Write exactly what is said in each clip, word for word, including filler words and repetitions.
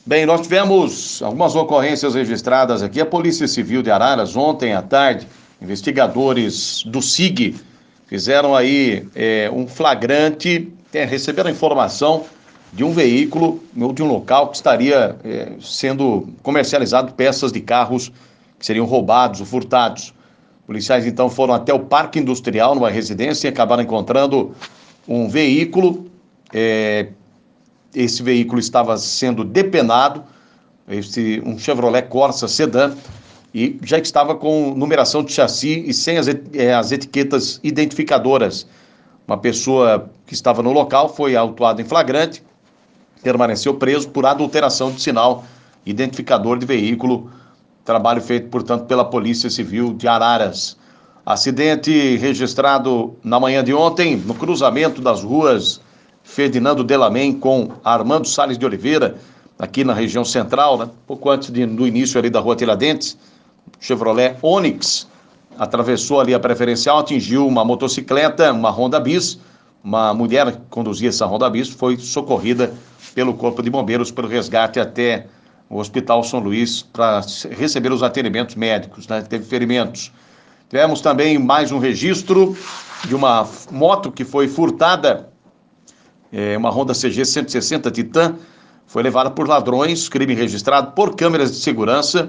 Bem, nós tivemos algumas ocorrências registradas aqui. A Polícia Civil de Araras, ontem à tarde, investigadores do S I G fizeram aí é, um flagrante, é, receberam informação de um veículo ou de um local que estaria é, sendo comercializado peças de carros que seriam roubados ou furtados. Policiais então foram até o Parque Industrial, numa residência, e acabaram encontrando um veículo. É, esse veículo estava sendo depenado, esse, um Chevrolet Corsa sedã, e já estava com numeração de chassi e sem as, as etiquetas identificadoras. Uma pessoa que estava no local foi autuada em flagrante, permaneceu preso por adulteração de sinal identificador de veículo. Trabalho feito, portanto, pela Polícia Civil de Araras. Acidente registrado na manhã de ontem, no cruzamento das ruas Ferdinando Delamen com Armando Salles de Oliveira, aqui na região central, né? Pouco antes de, do início ali da rua Tiradentes, Chevrolet Onix atravessou ali a preferencial, atingiu uma motocicleta, uma Honda Bis. Uma mulher que conduzia essa Honda Bis foi socorrida pelo Corpo de Bombeiros pelo resgate até o Hospital São Luís para receber os atendimentos médicos, né? Teve ferimentos. Tivemos também mais um registro de uma moto que foi furtada, é, uma Honda C G cento e sessenta Titan, foi levada por ladrões, crime registrado por câmeras de segurança.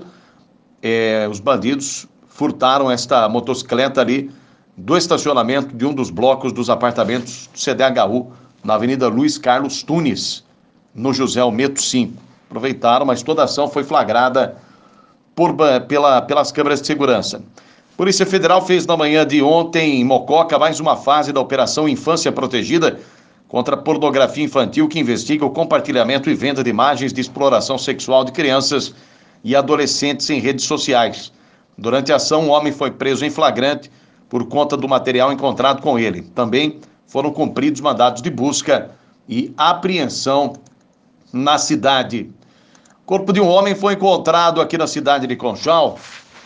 É, os bandidos furtaram esta motocicleta ali do estacionamento de um dos blocos dos apartamentos do C D H U, na Avenida Luiz Carlos Tunes, no José Almeto cinco. Aproveitaram, mas toda a ação foi flagrada por, pela, pelas câmeras de segurança. Polícia Federal fez na manhã de ontem, em Mococa, mais uma fase da Operação Infância Protegida contra a pornografia infantil, que investiga o compartilhamento e venda de imagens de exploração sexual de crianças e adolescentes em redes sociais. Durante a ação, um homem foi preso em flagrante por conta do material encontrado com ele. Também foram cumpridos mandados de busca e apreensão na cidade. O corpo de um homem foi encontrado aqui na cidade de Conchal,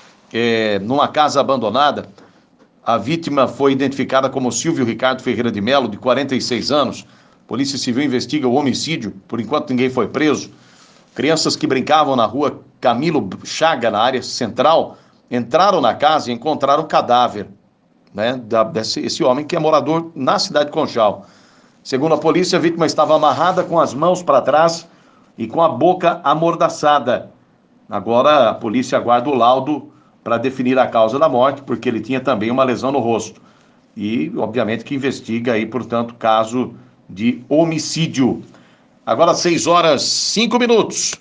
é, numa casa abandonada. A vítima foi identificada como Silvio Ricardo Ferreira de Melo, de quarenta e seis anos. Polícia Civil investiga o homicídio, por enquanto ninguém foi preso. Crianças que brincavam na rua Camilo Chaga, na área central, entraram na casa e encontraram o cadáver, né, da, desse esse homem que é morador na cidade de Conchal. Segundo a polícia, a vítima estava amarrada com as mãos para trás e com a boca amordaçada. Agora a polícia aguarda o laudo para definir a causa da morte, porque ele tinha também uma lesão no rosto. E, obviamente, que investiga aí, portanto, caso de homicídio. Agora, seis horas, cinco minutos.